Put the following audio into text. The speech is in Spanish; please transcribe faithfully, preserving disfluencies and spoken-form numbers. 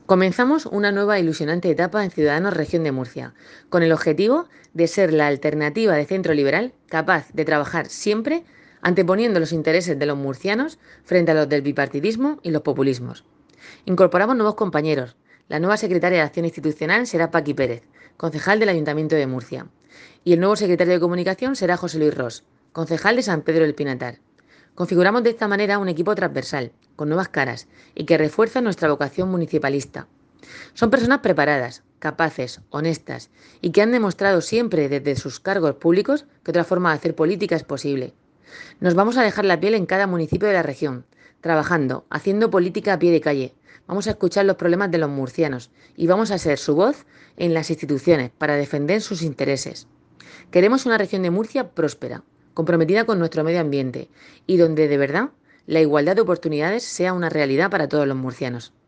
Comenzamos una nueva e ilusionante etapa en Ciudadanos Región de Murcia, con el objetivo de ser la alternativa de centro liberal capaz de trabajar siempre anteponiendo los intereses de los murcianos frente a los del bipartidismo y los populismos. Incorporamos nuevos compañeros. La nueva secretaria de Acción Institucional será Paqui Pérez, concejal del Ayuntamiento de Murcia. Y el nuevo secretario de Comunicación será José Luis Ros, concejal de San Pedro del Pinatar. Configuramos de esta manera un equipo transversal, con nuevas caras y que refuerza nuestra vocación municipalista. Son personas preparadas, capaces, honestas y que han demostrado siempre desde sus cargos públicos que otra forma de hacer política es posible. Nos vamos a dejar la piel en cada municipio de la región, trabajando, haciendo política a pie de calle. Vamos a escuchar los problemas de los murcianos y vamos a ser su voz en las instituciones para defender sus intereses. Queremos una región de Murcia próspera, comprometida con nuestro medio ambiente y donde de verdad la igualdad de oportunidades sea una realidad para todos los murcianos.